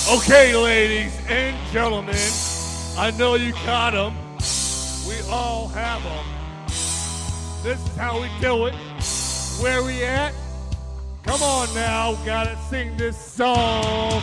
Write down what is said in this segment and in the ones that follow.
Okay, ladies and gentlemen, I know you got them. We all have them. This is how we do it. Where we at? Come on now, gotta sing this song.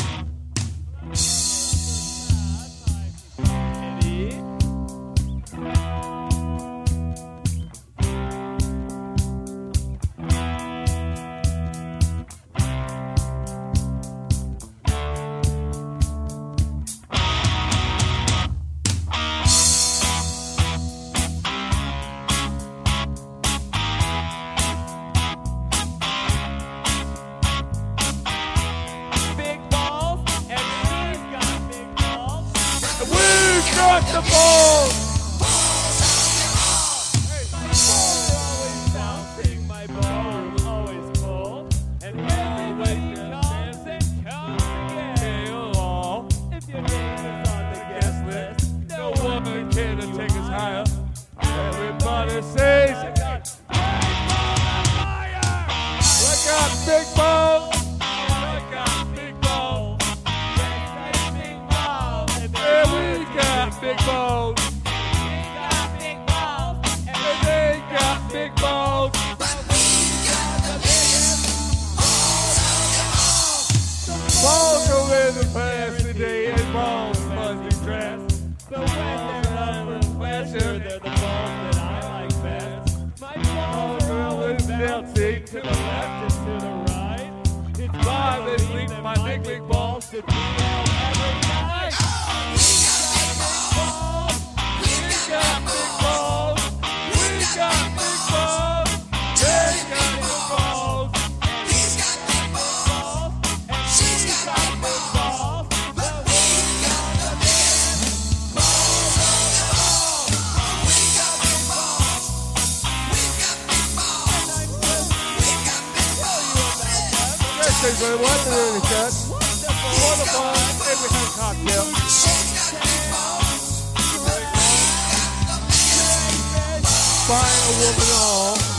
Got the balls! Always bouncing, my balls always full. And everybody comes and comes again. If your name is on the guest list, No one can take us higher. Everybody says, I got big balls! I got big balls! Yeah, we got big balls! And they got big balls! Balls are in the past today, and balls must be dressed. So when they're up for pleasure, they're the balls that I like best. My balls are always bouncing to the left and to the right. It's Why they link my big balls to be out every night. We got big balls! We got big balls! They got big balls! He's got big balls, and she's got big balls. But we got the biggest balls of them all. We got big balls. We got big balls. We got big balls. Yes, they want to really cut. Wonderful. Every hand cocktail. She's got big balls. Fine a woman all.